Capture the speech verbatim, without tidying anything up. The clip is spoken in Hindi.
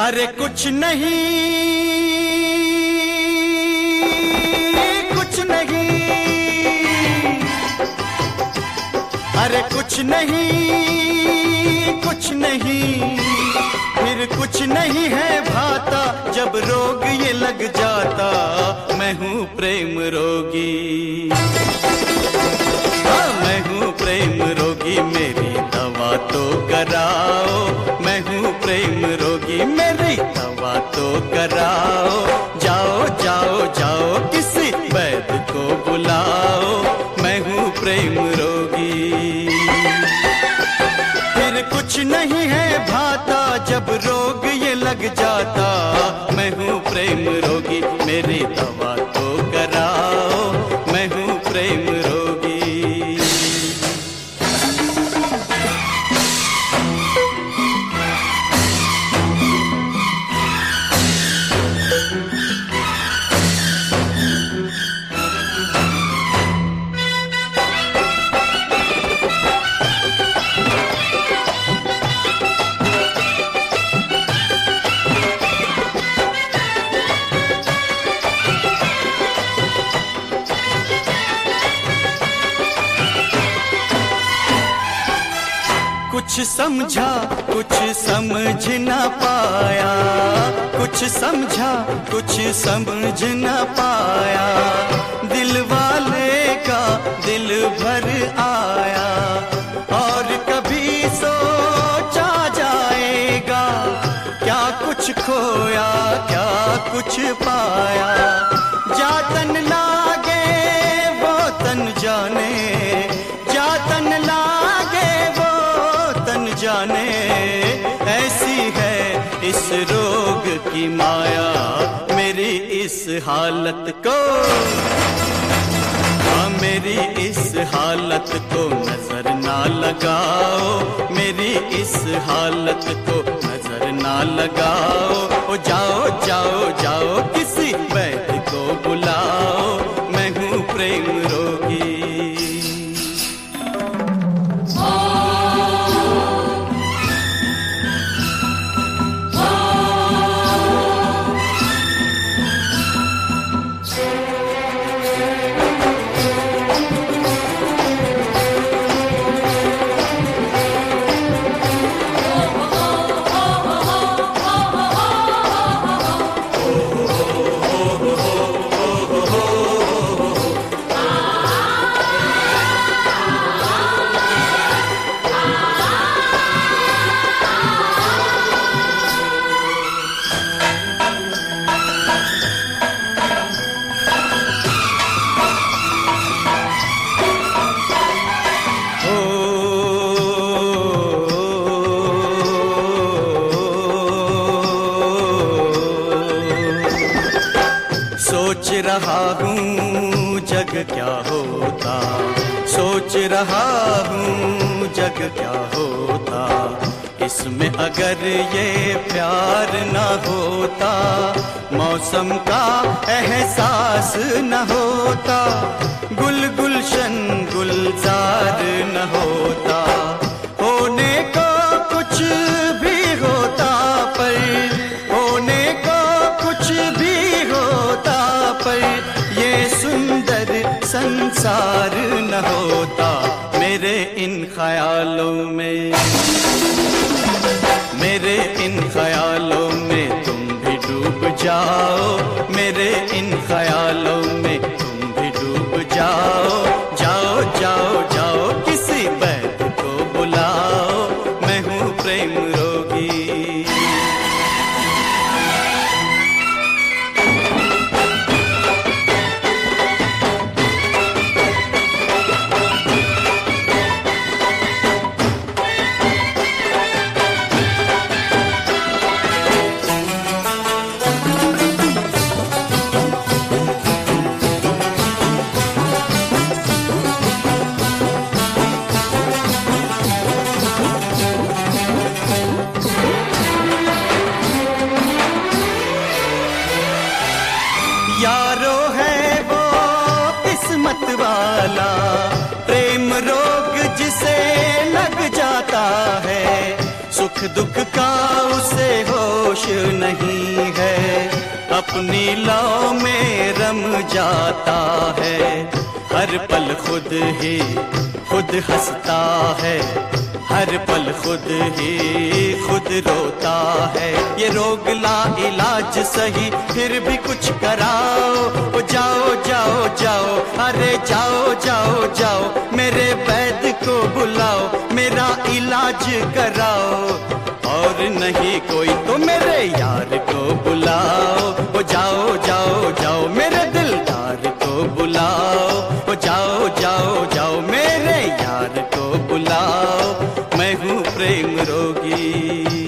अरे कुछ नहीं कुछ नहीं, अरे कुछ नहीं कुछ नहीं, फिर कुछ नहीं है भाता जब रोग ये लग जाता। मैं हूँ प्रेम रोगी, हाँ मैं हूँ प्रेम रोगी, मेरी दवा तो कराओ। मैं हूँ प्रेम रोगी, मेरी दवा तो कराओ। जाओ जाओ जाओ किसी वैद्य को बुलाओ। मैं हूँ प्रेम रोगी, फिर कुछ नहीं है भाता जब रोग ये लग जाता। मैं हूँ प्रेम रोगी, मेरी दवा तो कराओ। मैं हूँ प्रेम रोगी। कुछ समझा कुछ समझ न पाया, कुछ समझा कुछ समझ न पाया। दिल वाले का दिल भर आया, और कभी सोचा जाएगा क्या कुछ खोया क्या कुछ पाया। जा तन लागे वो तन जाने, जा तन लागे जाने, ऐसी है इस रोग की माया। मेरी इस हालत को, हाँ मेरी इस हालत को नजर ना लगाओ। मेरी इस हालत को नजर ना लगाओ। ओ जाओ जाओ जाओ किसी वैद्य को बुलाओ। मैं हूँ प्रेम रोगी। सोच रहा हूँ जग क्या होता, सोच रहा हूँ जग क्या होता। इसमें अगर ये प्यार न होता, मौसम का एहसास न होता, गुल गुलशन गुलजार न होता। होने को कुछ भी होता पर, होने को कुछ भी होता पर, ये सुंदर संसार न होता। मेरे इन ख्यालों में, मेरे इन ख्यालों में तुम भी डूब जाओ। मेरे इन ख्यालों में तुम भी डूब जाओ। जाओ जाओ जाओ किसी वैद्य को बुलाओ। मैं हूँ प्रेम रोगी। यारो है वो किस्मत वाला, प्रेम रोग जिसे लग जाता है। सुख दुख का उसे होश नहीं अपनी लौ में रम जाता है, हर पल खुद ही खुद हंसता है, हर पल खुद ही खुद रोता है। ये रोग ला इलाज सही फिर भी कुछ कराओ, ओ जाओ जाओ जाओ, अरे जाओ जाओ जाओ, मेरे वैद्य को बुलाओ, मेरा इलाज कराओ। और नहीं कोई तो मेरे यार को बुलाओ, ओ जाओ जाओ जाओ, मेरे दिलदार को बुलाओ, ओ जाओ जाओ जाओ, मेरे यार को बुलाओ। मैं हूँ प्रेम रोगी।